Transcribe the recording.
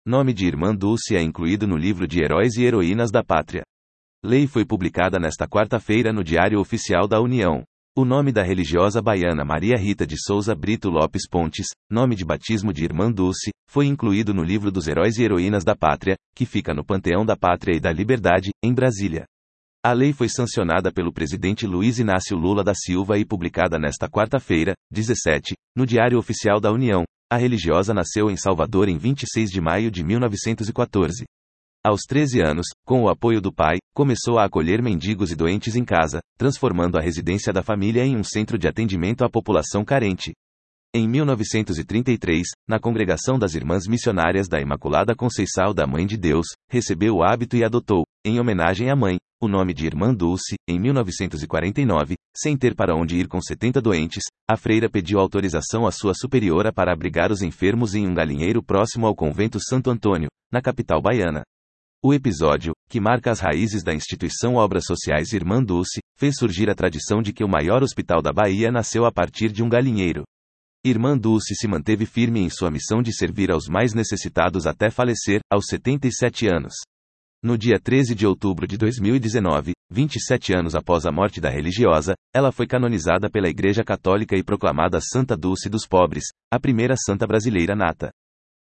Nome de Irmã Dulce é incluído no livro de Heróis e Heroínas da Pátria. Lei foi publicada nesta quarta-feira no Diário Oficial da União. O nome da religiosa baiana Maria Rita de Souza Brito Lopes Pontes, nome de batismo de Irmã Dulce, foi incluído no livro dos Heróis e Heroínas da Pátria, que fica no Panteão da Pátria e da Liberdade, em Brasília. A lei foi sancionada pelo presidente Luiz Inácio Lula da Silva e publicada nesta quarta-feira, 17, no Diário Oficial da União. A religiosa nasceu em Salvador em 26 de maio de 1914. Aos 13 anos, com o apoio do pai, começou a acolher mendigos e doentes em casa, transformando a residência da família em um centro de atendimento à população carente. Em 1933, na Congregação das Irmãs Missionárias da Imaculada Conceição da Mãe de Deus, recebeu o hábito e adotou, em homenagem à mãe, o nome de Irmã Dulce. Em 1949, sem ter para onde ir com 70 doentes, a freira pediu autorização à sua superiora para abrigar os enfermos em um galinheiro próximo ao Convento Santo Antônio, na capital baiana. O episódio, que marca as raízes da instituição Obras Sociais Irmã Dulce, fez surgir a tradição de que o maior hospital da Bahia nasceu a partir de um galinheiro. Irmã Dulce se manteve firme em sua missão de servir aos mais necessitados até falecer, aos 77 anos. No dia 13 de outubro de 2019, 27 anos após a morte da religiosa, ela foi canonizada pela Igreja Católica e proclamada Santa Dulce dos Pobres, a primeira santa brasileira nata.